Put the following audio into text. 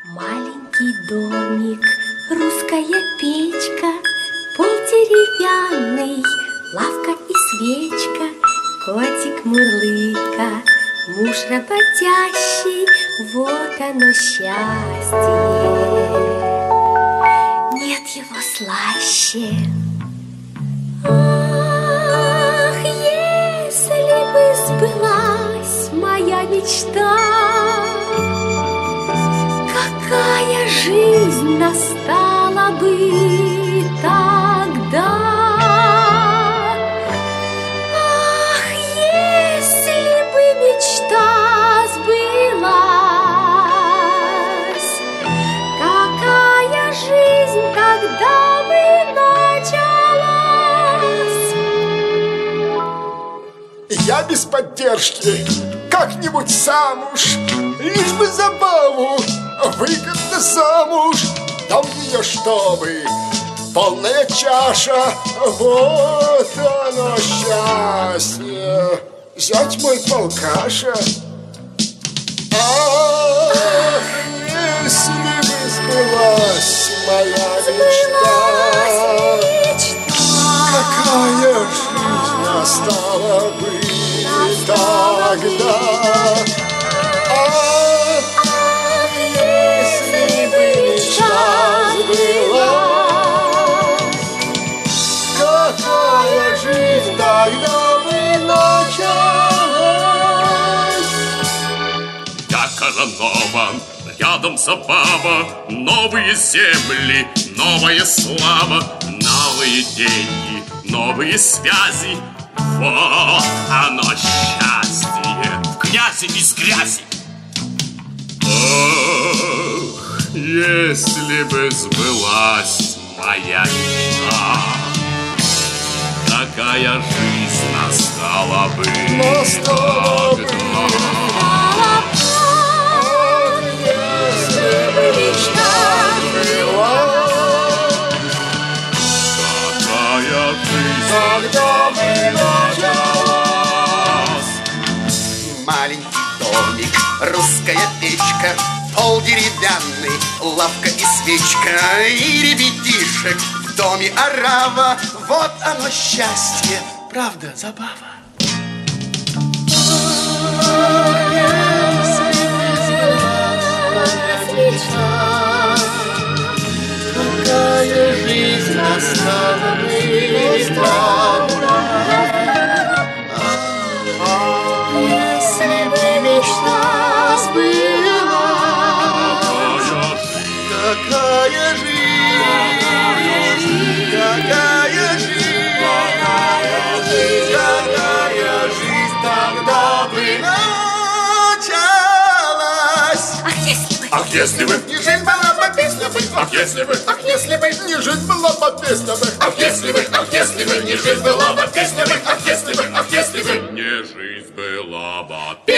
Маленький домик, русская печка, пол деревянный, лавка и свечка, котик мурлыка, муж работящий, вот оно счастье. Нет его слаще. Ах, если бы сбылась моя мечта, какая жизнь настала бы тогда! Ах, если бы мечта сбылась, какая жизнь тогда бы началась! Я без поддержки как-нибудь сам уж, лишь бы забаву, выгодно замуж, дам ее, чтобы полная чаша, вот оно счастье. Зять мой полкаша. Ах, если бы сбылась моя мечта, какая жизнь настала бы тогда. Я Казанова, рядом забава, новые земли, новая слава, новые деньги, новые связи. Вот оно счастье, в грязи без грязи. Ах, если бы сбылась моя мечта, какая жизнь настала бы тогда. Если бы мечта какая жизнь тогда бы началась. Маленький домик, русская печка, пол деревянный, лавка и свечка, и ребятишек в доме орава. Вот оно счастье, правда, забава. Какая жизнь настала бы тогда. Если бы мечта сбылась, Какая жизнь, какая жизнь, какая жизнь тогда бы началась. ах, если бы Ах, если бы, Не жизнь была бы, песня бы. ах, если бы, Ах, если бы не жизнь была бы, песня бы. ах, если бы, ах, если бы, не жизнь была бы, песня бы, ах, если бы, не жизнь была бы,